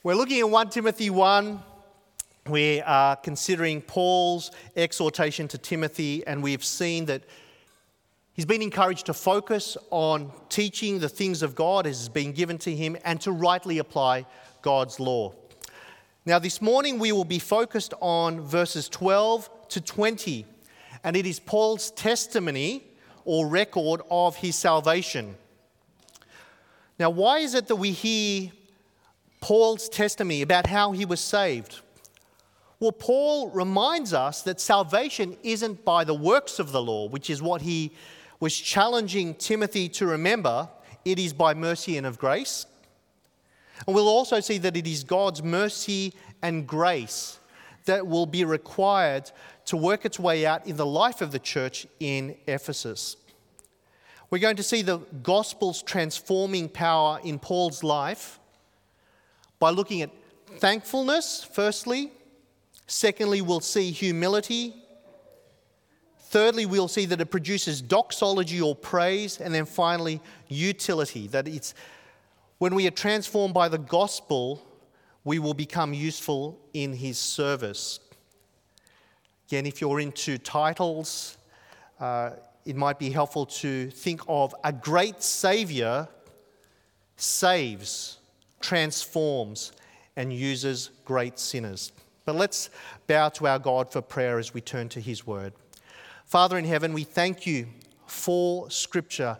We're looking at 1 Timothy 1. We are considering Paul's exhortation to Timothy, and we've seen that he's been encouraged to focus on teaching the things of God as has been given to him and to rightly apply God's law. Now, this morning we will be focused on verses 12 to 20, and it is Paul's testimony or record of his salvation. Now, why is it that we hear Paul's testimony about how he was saved? Well, Paul reminds us that salvation isn't by the works of the law, which is what he was challenging Timothy to remember. It is by mercy and of grace. And we'll also see that it is God's mercy and grace that will be required to work its way out in the life of the church in Ephesus. We're going to see the gospel's transforming power in Paul's life by looking at thankfulness, firstly. Secondly, we'll see humility. Thirdly, we'll see that it produces doxology or praise. And then finally, utility, that it's when we are transformed by the gospel, we will become useful in his service. Again, if you're into titles, it might be helpful to think of a great Saviour saves, transforms, and uses great sinners. But let's bow to our God for prayer as we turn to his word. Father in heaven, we thank you for Scripture.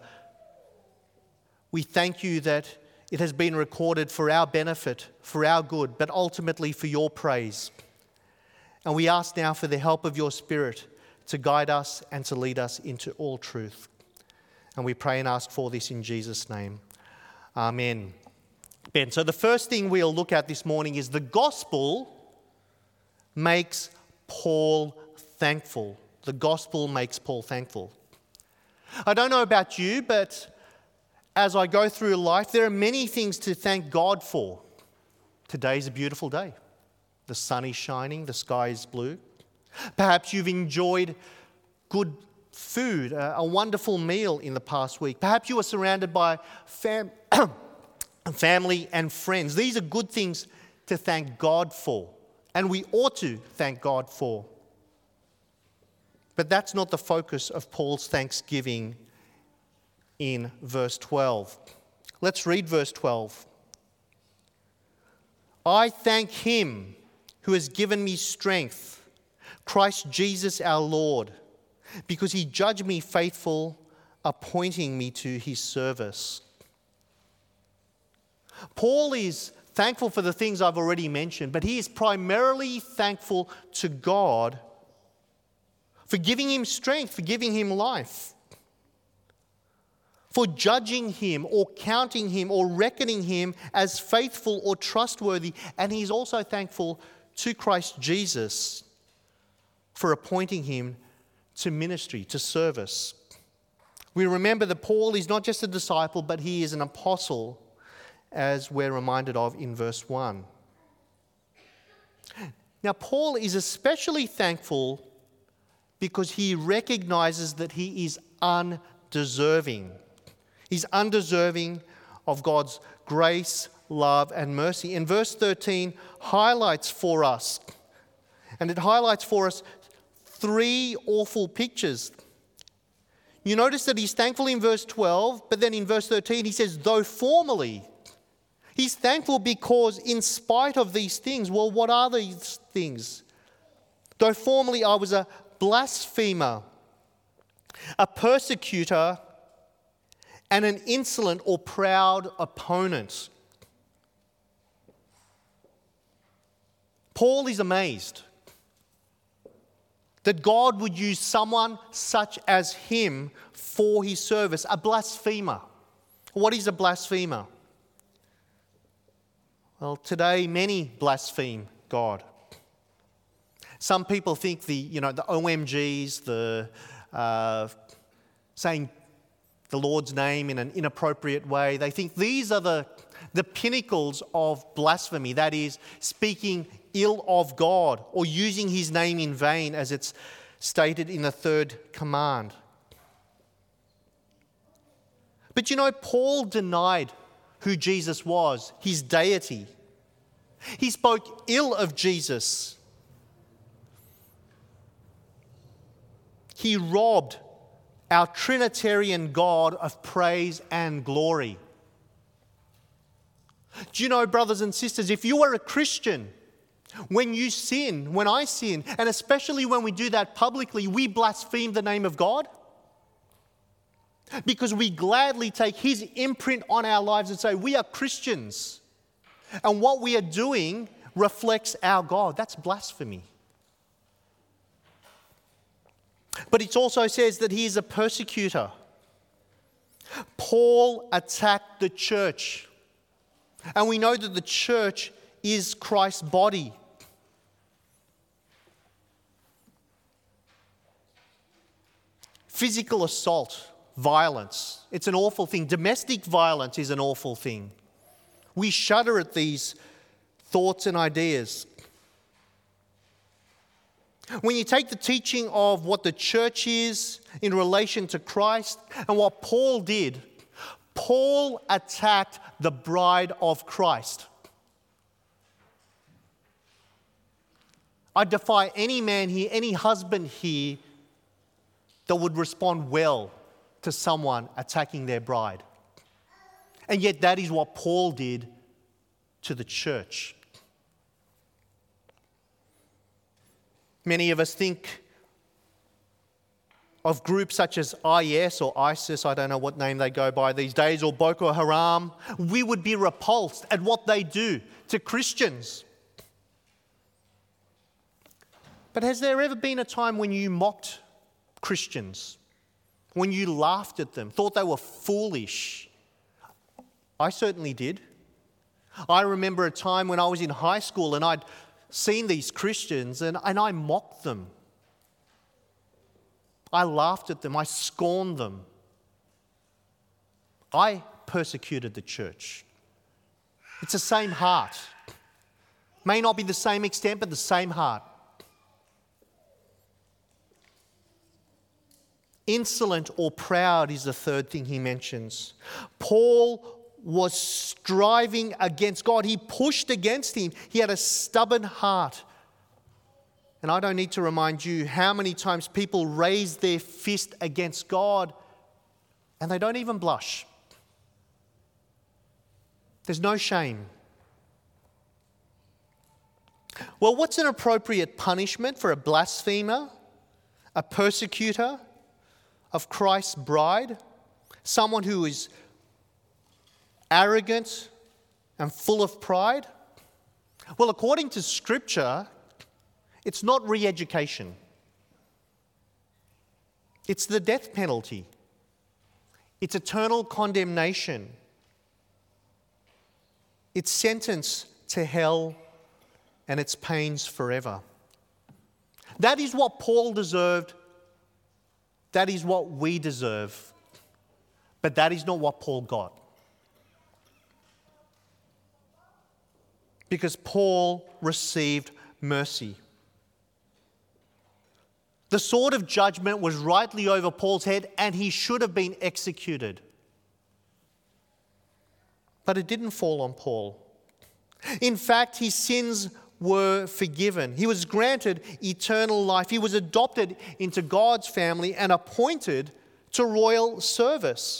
We thank you that it has been recorded for our benefit, for our good, but ultimately for your praise. And we ask now for the help of your Spirit to guide us and to lead us into all truth. And we pray and ask for this in Jesus' name. Amen. Ben, so the first thing we'll look at this morning is the gospel makes Paul thankful. The gospel makes Paul thankful. I don't know about you, but as I go through life, there are many things to thank God for. Today's a beautiful day. The sun is shining, the sky is blue. Perhaps you've enjoyed good food, a wonderful meal in the past week. Perhaps you are surrounded by family and friends. These are good things to thank God for, and we ought to thank God for. But that's not the focus of Paul's thanksgiving in verse 12. Let's read verse 12. I thank him who has given me strength, Christ Jesus our Lord, because he judged me faithful, appointing me to his service. Paul is thankful for the things I've already mentioned, but he is primarily thankful to God for giving him strength, for giving him life, for judging him or counting him or reckoning him as faithful or trustworthy. And he's also thankful to Christ Jesus for appointing him to ministry, to service. We remember that Paul is not just a disciple, but he is an apostle, as we're reminded of in verse 1. Now, Paul is especially thankful because he recognizes that he is undeserving. He's undeserving of God's grace, love, and mercy. And verse 13 highlights for us, and it highlights for us three awful pictures. You notice that he's thankful in verse 12, but then in verse 13 he says, though formerly. He's thankful because in spite of these things, well, what are these things? Though formerly I was a blasphemer, a persecutor, and an insolent or proud opponent. Paul is amazed that God would use someone such as him for his service, a blasphemer. What is a blasphemer? Well, today many blaspheme God. Some people think the OMGs, the saying the Lord's name in an inappropriate way, they think these are the pinnacles of blasphemy. That is, speaking ill of God or using his name in vain, as it's stated in the third command. But Paul denied who Jesus was, his deity. He spoke ill of Jesus. He robbed our Trinitarian God of praise and glory. Do you know, brothers and sisters, if you are a Christian, when you sin, when I sin, and especially when we do that publicly, we blaspheme the name of God because we gladly take His imprint on our lives and say, we are Christians, and what we are doing reflects our God. That's blasphemy. But it also says that he is a persecutor. Paul attacked the church. And we know that the church is Christ's body. Physical assault, violence, it's an awful thing. Domestic violence is an awful thing. We shudder at these thoughts and ideas. When you take the teaching of what the church is in relation to Christ and what Paul did, Paul attacked the bride of Christ. I defy any man here, any husband here, that would respond well to someone attacking their bride. And yet that is what Paul did to the church. Many of us think of groups such as IS or ISIS, I don't know what name they go by these days, or Boko Haram. We would be repulsed at what they do to Christians. But has there ever been a time when you mocked Christians, when you laughed at them, thought they were foolish? I certainly did. I remember a time when I was in high school and I'd seen these Christians and I mocked them. I laughed at them. I scorned them. I persecuted the church. It's the same heart. May not be the same extent, but the same heart. Insolent or proud is the third thing he mentions. Paul was striving against God. He pushed against him. He had a stubborn heart. And I don't need to remind you how many times people raise their fist against God and they don't even blush. There's no shame. Well, what's an appropriate punishment for a blasphemer, a persecutor of Christ's bride, someone who is arrogant and full of pride? Well, according to Scripture, it's not re-education. It's the death penalty. It's eternal condemnation. It's sentence to hell and its pains forever. That is what Paul deserved. That is what we deserve. But that is not what Paul got. Because Paul received mercy. The sword of judgment was rightly over Paul's head and he should have been executed. But it didn't fall on Paul. In fact, his sins were forgiven. He was granted eternal life. He was adopted into God's family and appointed to royal service.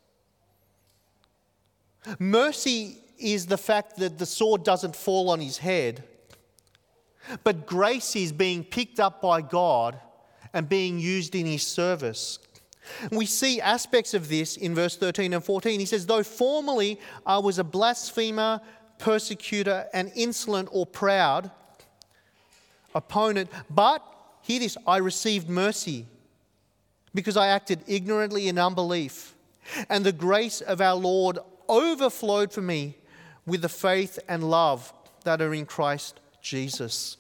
Mercy is the fact that the sword doesn't fall on his head, but grace is being picked up by God and being used in his service. We see aspects of this in verse 13 and 14. He says, though formerly I was a blasphemer, persecutor, and insolent or proud opponent, but, hear this, I received mercy because I acted ignorantly in unbelief, and the grace of our Lord overflowed for me with the faith and love that are in Christ Jesus.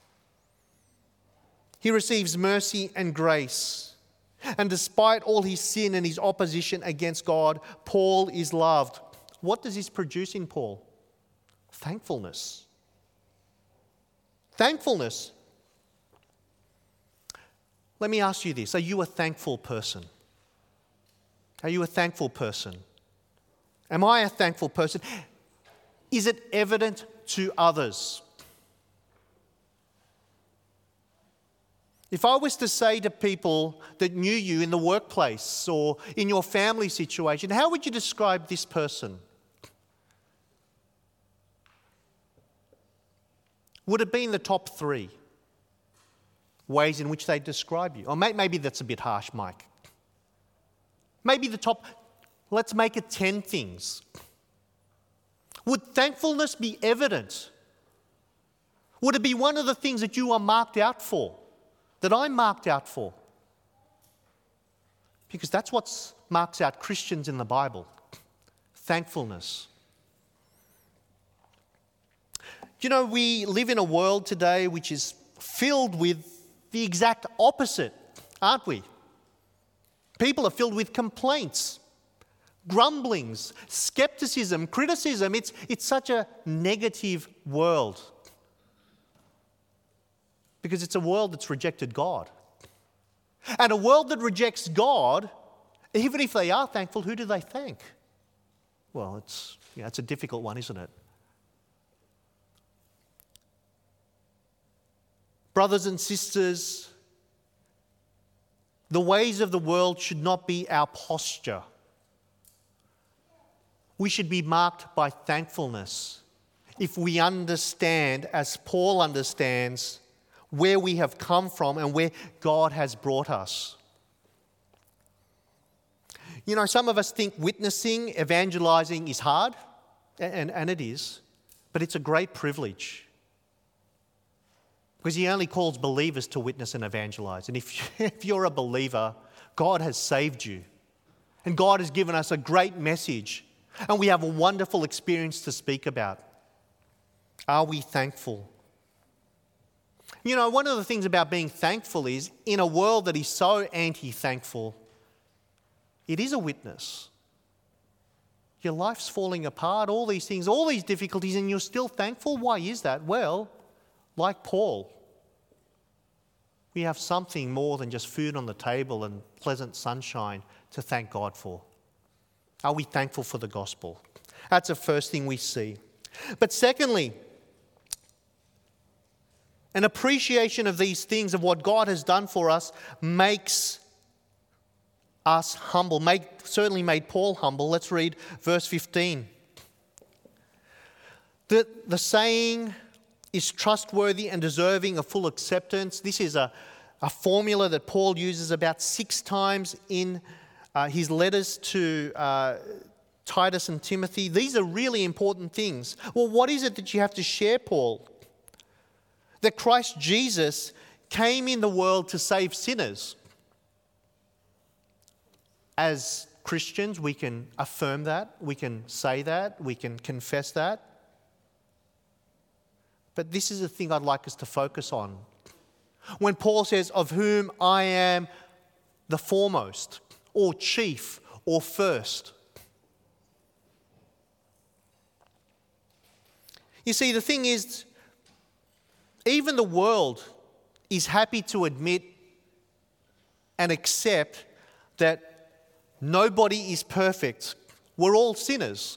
He receives mercy and grace. And despite all his sin and his opposition against God, Paul is loved. What does this produce in Paul? Thankfulness. Thankfulness. Let me ask you this. Are you a thankful person? Are you a thankful person? Am I a thankful person? Is it evident to others. If I was to say to people that knew you in the workplace or in your family situation, how would you describe this person? Would it be in the top 3 ways in which they describe you? Or maybe that's a bit harsh, Mike. Maybe let's make it 10 things. Would thankfulness be evident? Would it be one of the things that you are marked out for? That I'm marked out for? Because that's what marks out Christians in the Bible. Thankfulness. You know, we live in a world today which is filled with the exact opposite, aren't we? People are filled with complaints, grumblings, skepticism, criticism. It's such a negative world. Because it's a world that's rejected God. And a world that rejects God, even if they are thankful, who do they thank? Well, it's a difficult one, isn't it? Brothers and sisters, the ways of the world should not be our posture. We should be marked by thankfulness if we understand, as Paul understands, where we have come from and where God has brought us. You know, some of us think witnessing, evangelizing is hard, and it is, but it's a great privilege. Because he only calls believers to witness and evangelize. And if you're a believer, God has saved you. And God has given us a great message. And we have a wonderful experience to speak about. Are we thankful? You know, one of the things about being thankful is, in a world that is so anti-thankful, it is a witness. Your life's falling apart, all these things, all these difficulties, and you're still thankful. Why is that? Well, like Paul, we have something more than just food on the table and pleasant sunshine to thank God for. Are we thankful for the gospel? That's the first thing we see. But secondly, an appreciation of these things, of what God has done for us, makes us humble. Certainly made Paul humble. Let's read verse 15. The saying is trustworthy and deserving of full acceptance. This is a formula that Paul uses about 6 times in his letters to Titus and Timothy. These are really important things. Well, what is it that you have to share, Paul? That Christ Jesus came in the world to save sinners. As Christians, we can affirm that, we can say that, we can confess that. But this is the thing I'd like us to focus on. When Paul says, of whom I am the foremost, or chief, or first. You see, the thing is, even the world is happy to admit and accept that nobody is perfect. We're all sinners.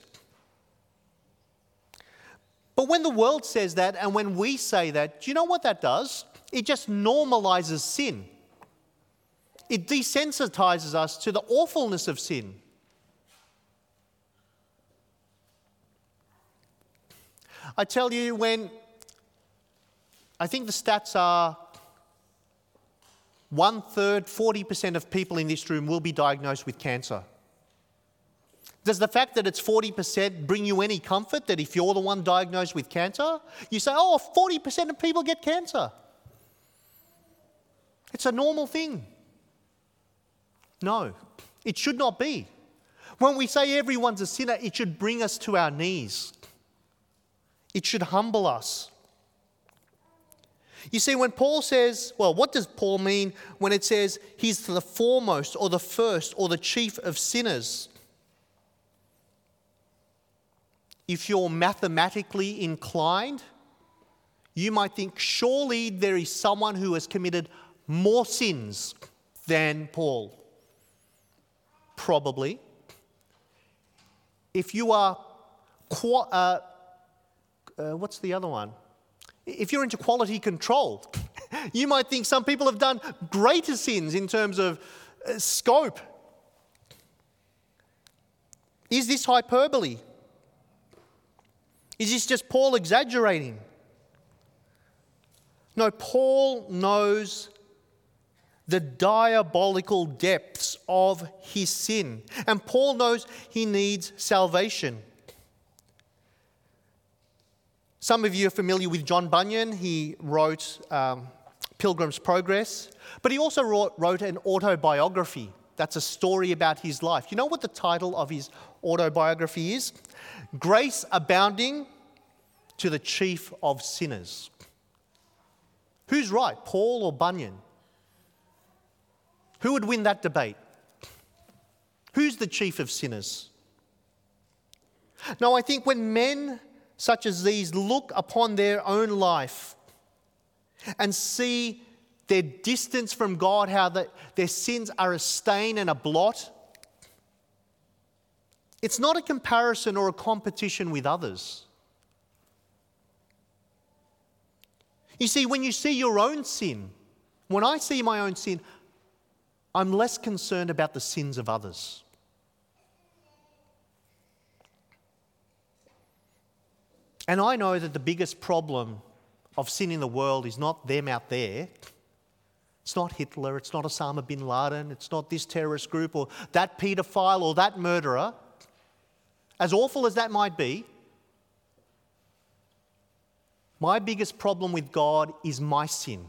But when the world says that and when we say that, do you know what that does? It just normalizes sin. It desensitizes us to the awfulness of sin. I tell you, I think the stats are 1/3, 40% of people in this room will be diagnosed with cancer. Does the fact that it's 40% bring you any comfort that if you're the one diagnosed with cancer, you say, 40% of people get cancer? It's a normal thing. No, it should not be. When we say everyone's a sinner, it should bring us to our knees. It should humble us. You see, when Paul says, what does Paul mean when it says he's the foremost or the first or the chief of sinners? If you're mathematically inclined, you might think, surely there is someone who has committed more sins than Paul. Probably. If you are what's the other one? If you're into quality control, you might think some people have done greater sins in terms of scope. Is this hyperbole? Is this just Paul exaggerating? No, Paul knows the diabolical depths of his sin. And Paul knows he needs salvation. Some of you are familiar with John Bunyan. He wrote Pilgrim's Progress, but he also wrote an autobiography. That's a story about his life. You know what the title of his autobiography is? Grace Abounding to the Chief of Sinners. Who's right, Paul or Bunyan? Who would win that debate? Who's the chief of sinners? Now, I think when men such as these look upon their own life and see their distance from God, how their sins are a stain and a blot, it's not a comparison or a competition with others. You see, when you see your own sin, when I see my own sin, I'm less concerned about the sins of others. And I know that the biggest problem of sin in the world is not them out there. It's not Hitler, it's not Osama bin Laden, it's not this terrorist group or that paedophile or that murderer. As awful as that might be, my biggest problem with God is my sin.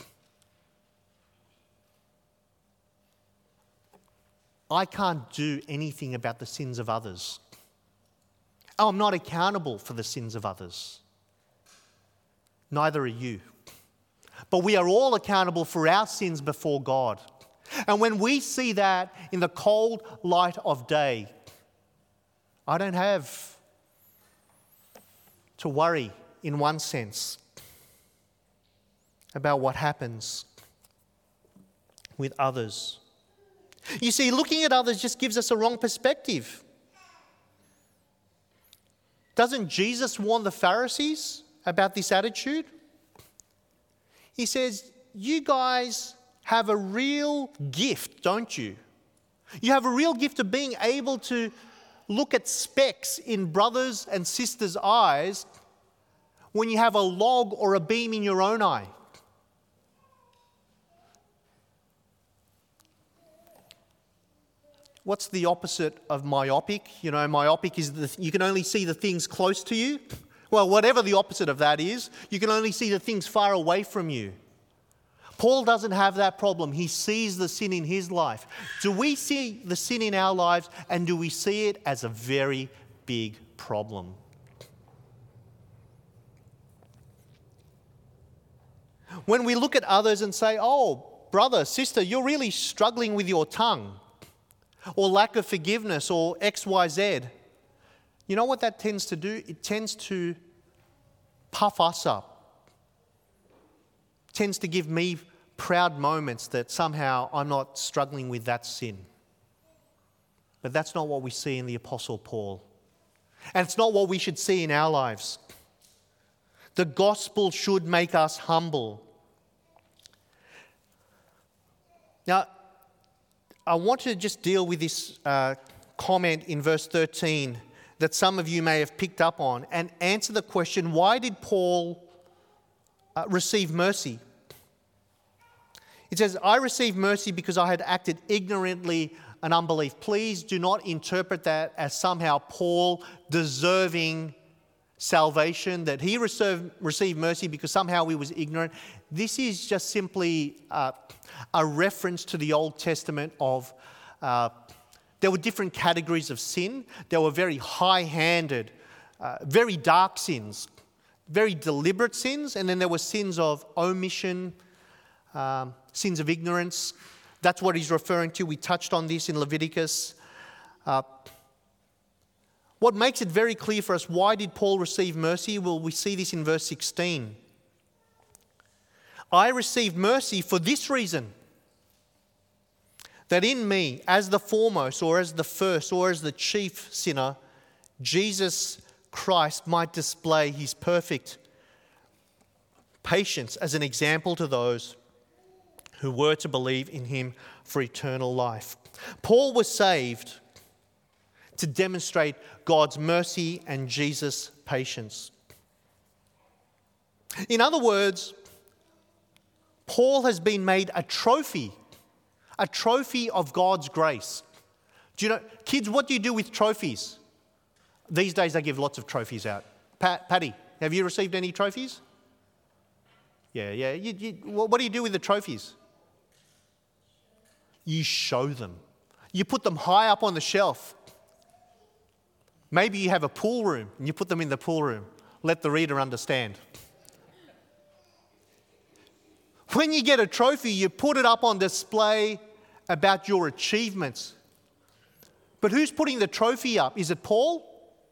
I can't do anything about the sins of others. I'm not accountable for the sins of others. Neither are you. But we are all accountable for our sins before God. And when we see that in the cold light of day, I don't have to worry, in one sense, about what happens with others. You see, looking at others just gives us a wrong perspective. Doesn't Jesus warn the Pharisees about this attitude? He says, you guys have a real gift, don't you? You have a real gift of being able to look at specks in brothers and sisters' eyes when you have a log or a beam in your own eye. What's the opposite of myopic? You know, myopic is you can only see the things close to you. Well, whatever the opposite of that is, you can only see the things far away from you. Paul doesn't have that problem. He sees the sin in his life. Do we see the sin in our lives, and do we see it as a very big problem? When we look at others and say, oh, brother, sister, you're really struggling with your tongue, or lack of forgiveness, or X, Y, Z, you know what that tends to do? It tends to puff us up. It tends to give me proud moments that somehow I'm not struggling with that sin. But that's not what we see in the Apostle Paul. And it's not what we should see in our lives. The gospel should make us humble. Now, I want to just deal with this comment in verse 13 that some of you may have picked up on and answer the question, why did Paul receive mercy? It says, I received mercy because I had acted ignorantly in unbelief. Please do not interpret that as somehow Paul deserving salvation, that he received mercy because somehow he was ignorant. This is just simply a reference to the Old Testament of there were different categories of sin. There were very high-handed, very dark sins, very deliberate sins, and then there were sins of omission, sins of ignorance. That's what he's referring to. We touched on this in Leviticus. What makes it very clear for us, why did Paul receive mercy? Well, we see this in verse 16. I received mercy for this reason, that in me, as the foremost or as the first or as the chief sinner, Jesus Christ might display his perfect patience as an example to those who were to believe in him for eternal life. Paul was saved to demonstrate God's mercy and Jesus' patience. In other words, Paul has been made a trophy of God's grace. Do you know, kids, what do you do with trophies? These days they give lots of trophies out. Paddy, have you received any trophies? Yeah. What do you do with the trophies? You show them. You put them high up on the shelf. Maybe you have a pool room and you put them in the pool room. Let the reader understand. When you get a trophy, you put it up on display about your achievements. But who's putting the trophy up? Is it Paul?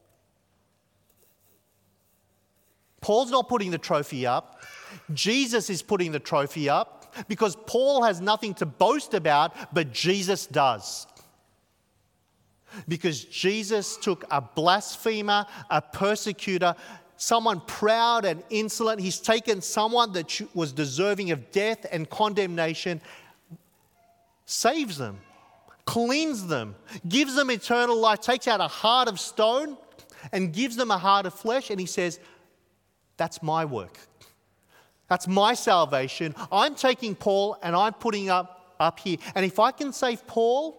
Paul's not putting the trophy up. Jesus is putting the trophy up because Paul has nothing to boast about, but Jesus does. Because Jesus took a blasphemer, a persecutor, someone proud and insolent. He's taken someone that was deserving of death and condemnation, saves them, cleans them, gives them eternal life, takes out a heart of stone and gives them a heart of flesh. And he says, that's my work. That's my salvation. I'm taking Paul and I'm putting up here. And if I can save Paul,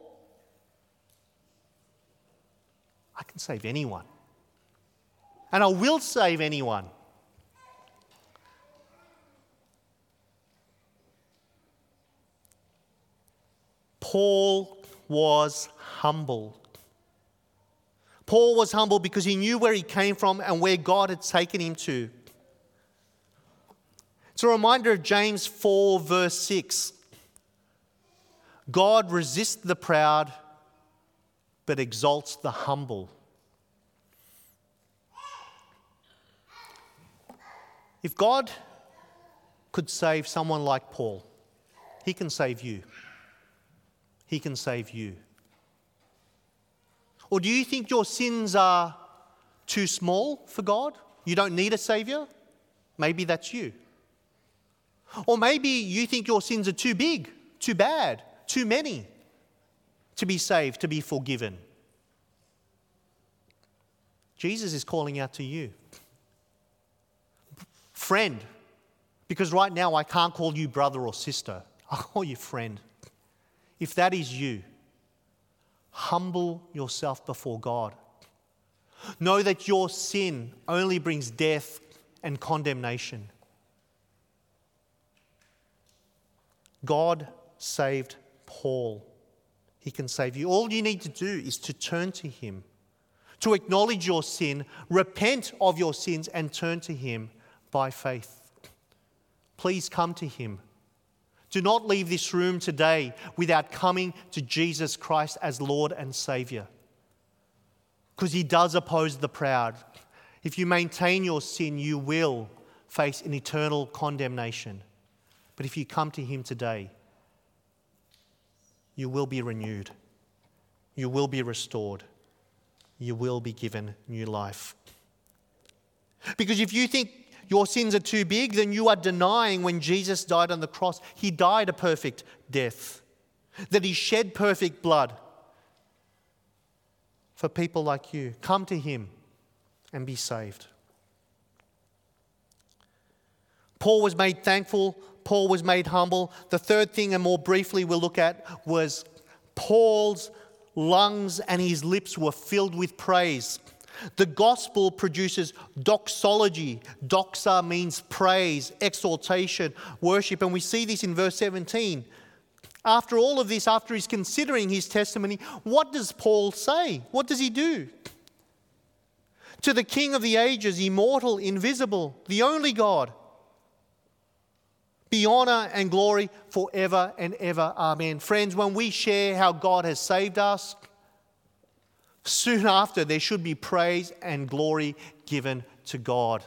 I can save anyone. And I will save anyone. Paul was humble. Paul was humble because he knew where he came from and where God had taken him to. It's a reminder of James 4 verse 6. God resists the proud but exalts the humble. If God could save someone like Paul, he can save you. He can save you. Or do you think your sins are too small for God? You don't need a Saviour? Maybe that's you. Or maybe you think your sins are too big, too bad, too many to be saved, to be forgiven. Jesus is calling out to you. Friend, because right now I can't call you brother or sister. I'll call you friend. If that is you, humble yourself before God. Know that your sin only brings death and condemnation. God saved Paul. He can save you. All you need to do is to turn to him, to acknowledge your sin, repent of your sins, and turn to him by faith. Please come to him. Do not leave this room today without coming to Jesus Christ as Lord and Saviour, because he does oppose the proud. If you maintain your sin, you will face an eternal condemnation. But if you come to him today, you will be renewed. You will be restored. You will be given new life. Because if you think your sins are too big, then you are denying when Jesus died on the cross, he died a perfect death, that he shed perfect blood for people like you. Come to him and be saved. Paul was made thankful. Paul was made humble. The third thing, and more briefly we'll look at, was Paul's lungs and his lips were filled with praise. The gospel produces doxology. Doxa means praise, exaltation, worship. And we see this in verse 17. After all of this, after he's considering his testimony, what does Paul say? What does he do? To the King of the ages, immortal, invisible, the only God, be honour and glory forever and ever. Amen. Friends, when we share how God has saved us, soon after there should be praise and glory given to God.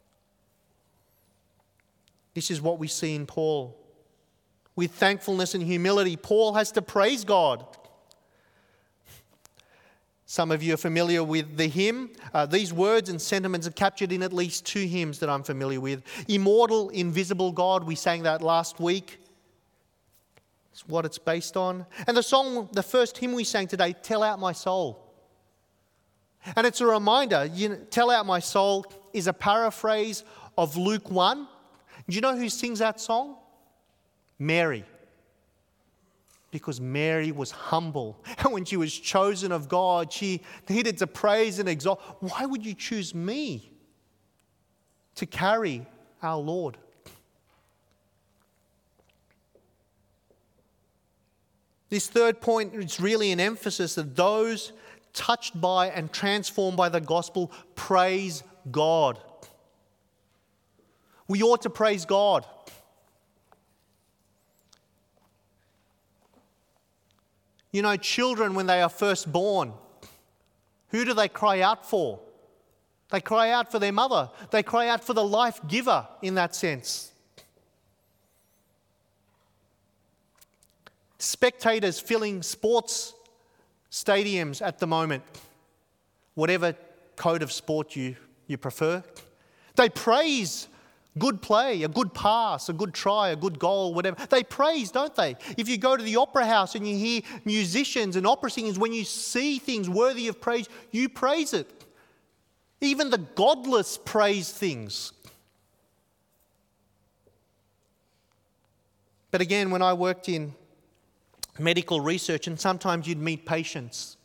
This is what we see in Paul. With thankfulness and humility, Paul has to praise God. Some of you are familiar with the hymn. These words and sentiments are captured in at least 2 hymns that I'm familiar with. Immortal, Invisible God, we sang that last week. It's what it's based on. And the song, the first hymn we sang today, Tell Out My Soul. And it's a reminder, Tell Out My Soul is a paraphrase of Luke 1. Do you know who sings that song? Mary. Because Mary was humble. And when she was chosen of God, she needed to praise and exalt. Why would you choose me to carry our Lord? This third point is really an emphasis that those touched by and transformed by the gospel praise God. We ought to praise God. You know, children, when they are first born, who do they cry out for? They cry out for their mother. They cry out for the life giver in that sense. Spectators filling sports stadiums at the moment, whatever code of sport you prefer, they praise good play, a good pass, a good try, a good goal, whatever. They praise, don't they? If you go to the opera house and you hear musicians and opera singers, when you see things worthy of praise, you praise it. Even the godless praise things. But again, when I worked in medical research, and sometimes you'd meet patients,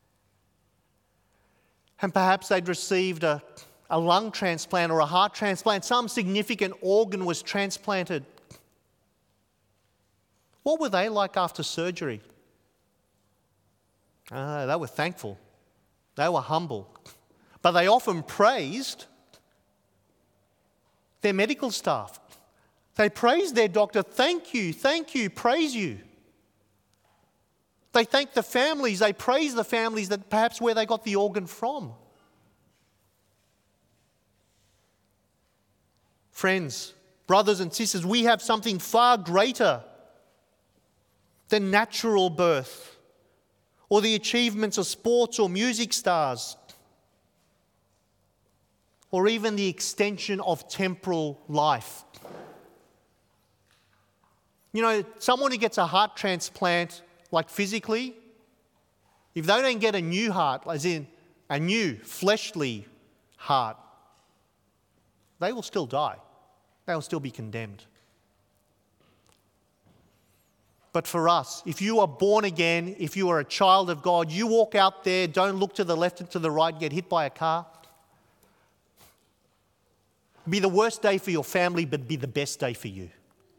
and perhaps they'd received a lung transplant or a heart transplant, some significant organ was transplanted. What were they like after surgery? They were thankful. They were humble. But they often praised their medical staff. They praised their doctor. Thank you, praise you. They thanked the families. They praised the families that perhaps where they got the organ from. Friends, brothers and sisters, we have something far greater than natural birth or the achievements of sports or music stars or even the extension of temporal life. You know, someone who gets a heart transplant, like physically, if they don't get a new heart, as in a new fleshly heart, they will still die. They will still be condemned. But for us, if you are born again, if you are a child of God, you walk out there, don't look to the left and to the right, get hit by a car. Be the worst day for your family, but be the best day for you.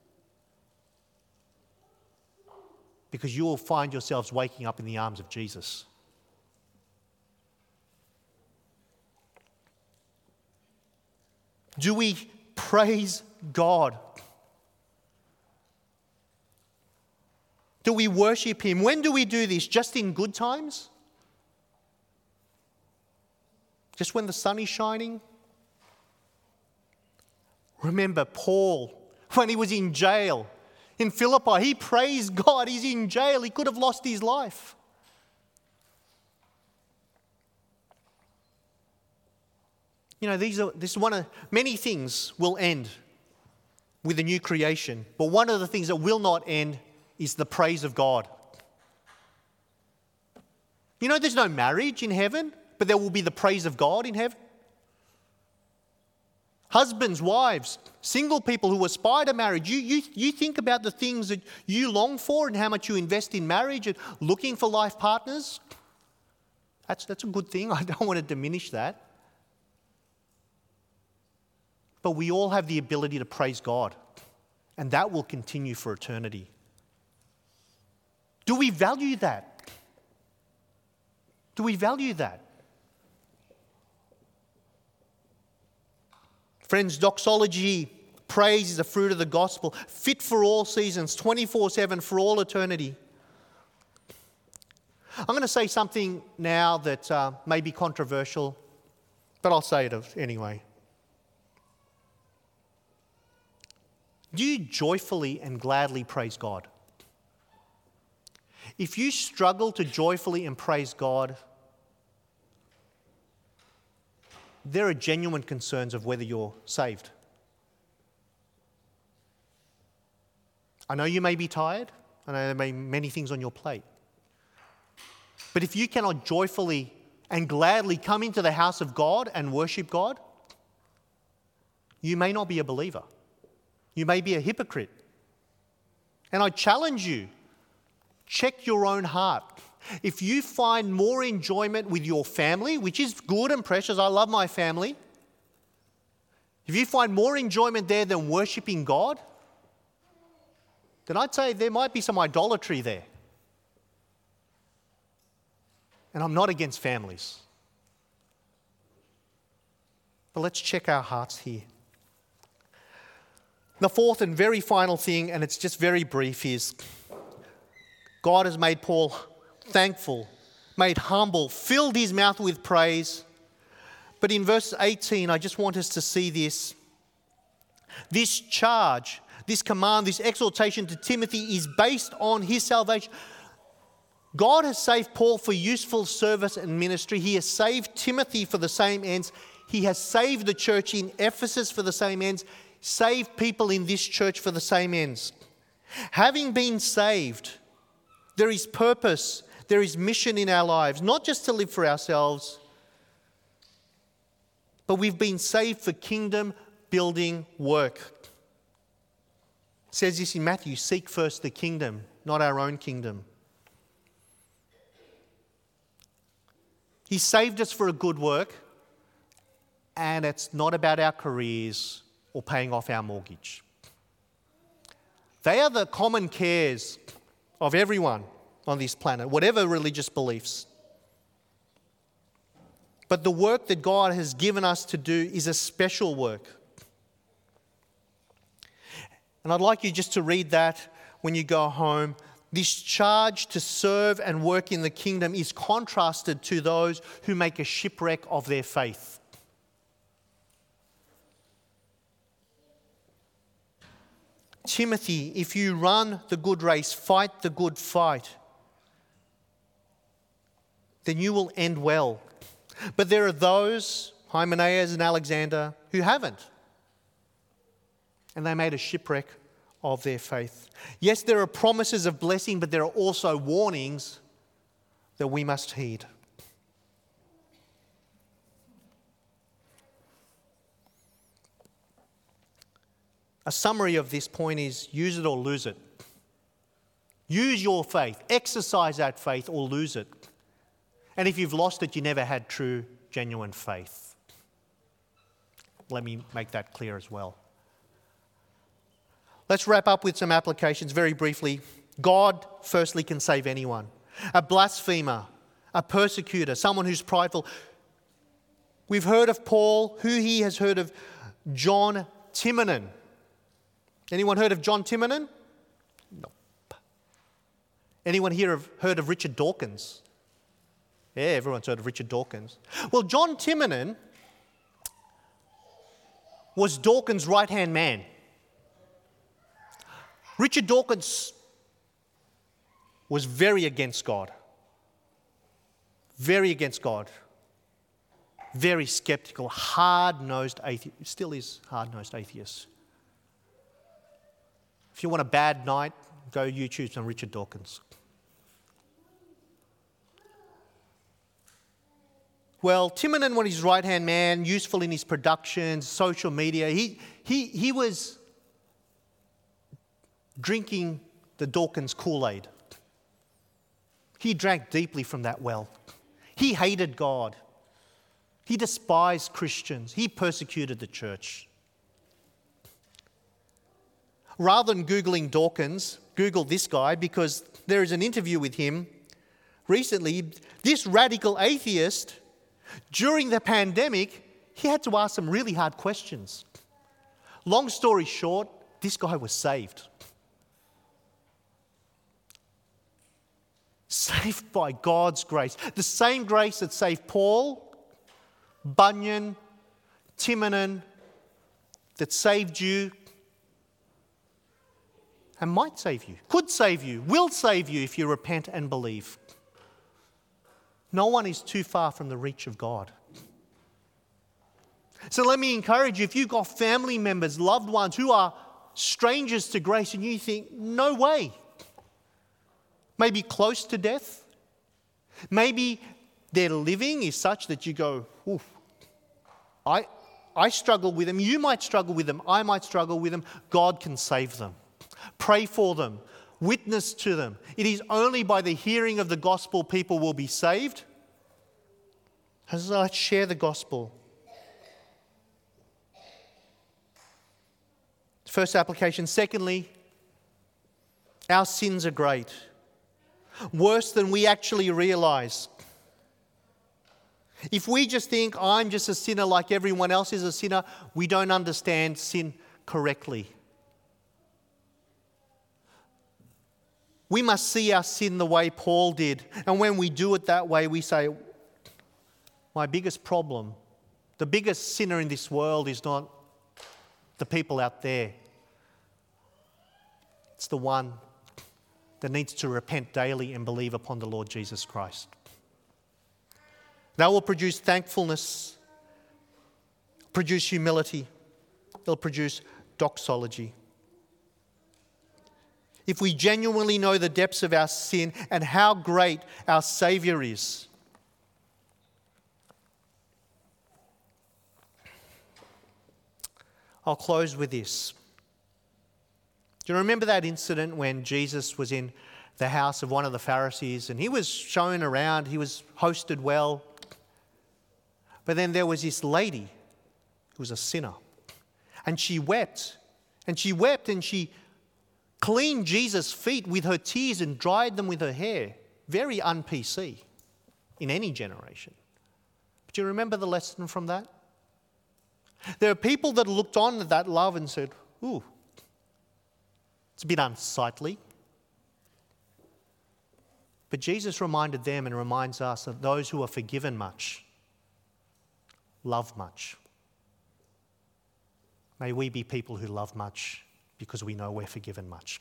Because you will find yourselves waking up in the arms of Jesus. Do we praise God? Do we worship Him? When do we do this? Just in good times? Just when the sun is shining? Remember Paul, when he was in jail in Philippi, he praised God. He's in jail. He could have lost his life. You know, this is one of many things will end with a new creation, but one of the things that will not end is the praise of God. You know, there's no marriage in heaven, but there will be the praise of God in heaven. Husbands, wives, single people who aspire to marriage, you think about the things that you long for and how much you invest in marriage and looking for life partners. That's a good thing. I don't want to diminish that. But we all have the ability to praise God, and that will continue for eternity. Do we value that? Do we value that? Friends, doxology, praise is a fruit of the gospel, fit for all seasons, 24/7 for all eternity. I'm going to say something now that may be controversial, but I'll say it anyway. Do you joyfully and gladly praise God? If you struggle to joyfully and praise God, there are genuine concerns of whether you're saved. I know you may be tired. I know there may be many things on your plate. But if you cannot joyfully and gladly come into the house of God and worship God, you may not be a believer. You may be a hypocrite. And I challenge you, check your own heart. If you find more enjoyment with your family, which is good and precious, I love my family. If you find more enjoyment there than worshiping God, then I'd say there might be some idolatry there. And I'm not against families. But let's check our hearts here. The fourth and very final thing, and it's just very brief, is God has made Paul thankful, made humble, filled his mouth with praise. But in verse 18, I just want us to see this. This charge, this command, this exhortation to Timothy is based on his salvation. God has saved Paul for useful service and ministry. He has saved Timothy for the same ends. He has saved the church in Ephesus for the same ends. Saved people in this church for the same ends. Having been saved, there is purpose, there is mission in our lives, not just to live for ourselves, but we've been saved for kingdom building work. It says this in Matthew, seek first the kingdom, not our own kingdom. He saved us for a good work, and it's not about our careers or paying off our mortgage. They are the common cares of everyone on this planet, whatever religious beliefs. But the work that God has given us to do is a special work. And I'd like you just to read that when you go home. This charge to serve and work in the kingdom is contrasted to those who make a shipwreck of their faith. Timothy, if you run the good race, fight the good fight, then you will end well. But there are those, Hymenaeus and Alexander, who haven't. And they made a shipwreck of their faith. Yes, there are promises of blessing, but there are also warnings that we must heed. A summary of this point is use it or lose it. Use your faith, exercise that faith or lose it. And if you've lost it, you never had true, genuine faith. Let me make that clear as well. Let's wrap up with some applications very briefly. God, firstly, can save anyone. A blasphemer, a persecutor, someone who's prideful. We've heard of Paul. Who here has heard of John Timonen? Anyone heard of John Timonen? Nope. Anyone here have heard of Richard Dawkins? Yeah, everyone's heard of Richard Dawkins. Well, John Timonen was Dawkins' right-hand man. Richard Dawkins was very against God. Very against God. Very skeptical, hard-nosed atheist. Still is hard-nosed atheist. If you want a bad night, go YouTube some Richard Dawkins. Well, Timonen was his right-hand man, useful in his productions, social media. He was drinking the Dawkins Kool-Aid. He drank deeply from that well. He hated God. He despised Christians. He persecuted the church. Rather than Googling Dawkins, Google this guy, because there is an interview with him recently. This radical atheist, during the pandemic, he had to ask some really hard questions. Long story short, this guy was saved. Saved by God's grace. The same grace that saved Paul, Bunyan, Timonen, that saved you and might save you, could save you, will save you if you repent and believe. No one is too far from the reach of God. So let me encourage you, if you've got family members, loved ones who are strangers to grace and you think, no way, maybe close to death, maybe their living is such that you go, oof, I struggle with them, you might struggle with them, I might struggle with them, God can save them. Pray for them, witness to them. It is only by the hearing of the gospel people will be saved. So let's share the gospel. First application. Secondly, our sins are great. Worse than we actually realize. If we just think I'm just a sinner like everyone else is a sinner, we don't understand sin correctly. We must see our sin the way Paul did. And when we do it that way, we say, my biggest problem, the biggest sinner in this world is not the people out there. It's the one that needs to repent daily and believe upon the Lord Jesus Christ. That will produce thankfulness, produce humility, it'll produce doxology. If we genuinely know the depths of our sin and how great our Saviour is, I'll close with this. Do you remember that incident when Jesus was in the house of one of the Pharisees and he was shown around, he was hosted well, but then there was this lady who was a sinner and she wept and she cleaned Jesus' feet with her tears and dried them with her hair. Very un-PC in any generation. But do you remember the lesson from that? There are people that looked on at that love and said, ooh, it's a bit unsightly. But Jesus reminded them and reminds us that those who are forgiven much, love much. May we be people who love much because we know we're forgiven much.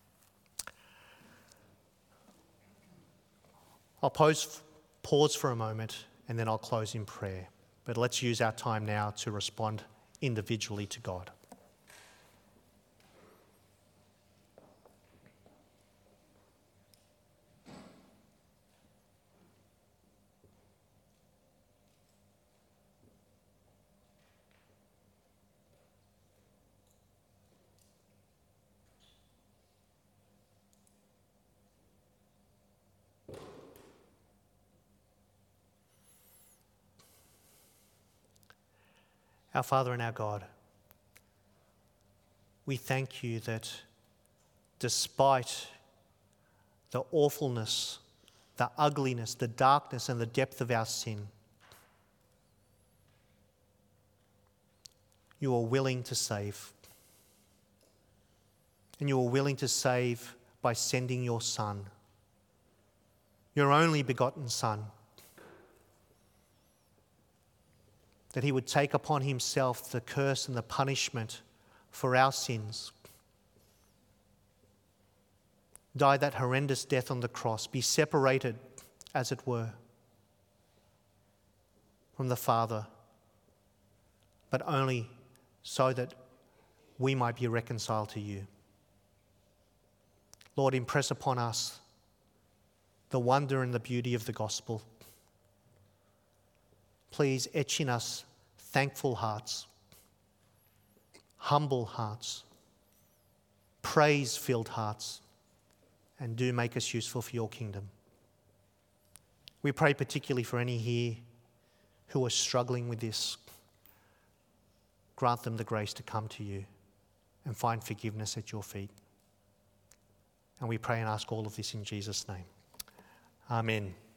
I'll pause for a moment and then I'll close in prayer. But let's use our time now to respond individually to God. Our Father and our God, we thank you that despite the awfulness, the ugliness, the darkness and the depth of our sin, you are willing to save. And you are willing to save by sending your Son, your only begotten Son, that he would take upon himself the curse and the punishment for our sins, die that horrendous death on the cross, be separated, as it were, from the Father, but only so that we might be reconciled to you. Lord, impress upon us the wonder and the beauty of the gospel. Please etch in us thankful hearts, humble hearts, praise-filled hearts, and do make us useful for your kingdom. We pray particularly for any here who are struggling with this. Grant them the grace to come to you and find forgiveness at your feet. And we pray and ask all of this in Jesus' name. Amen.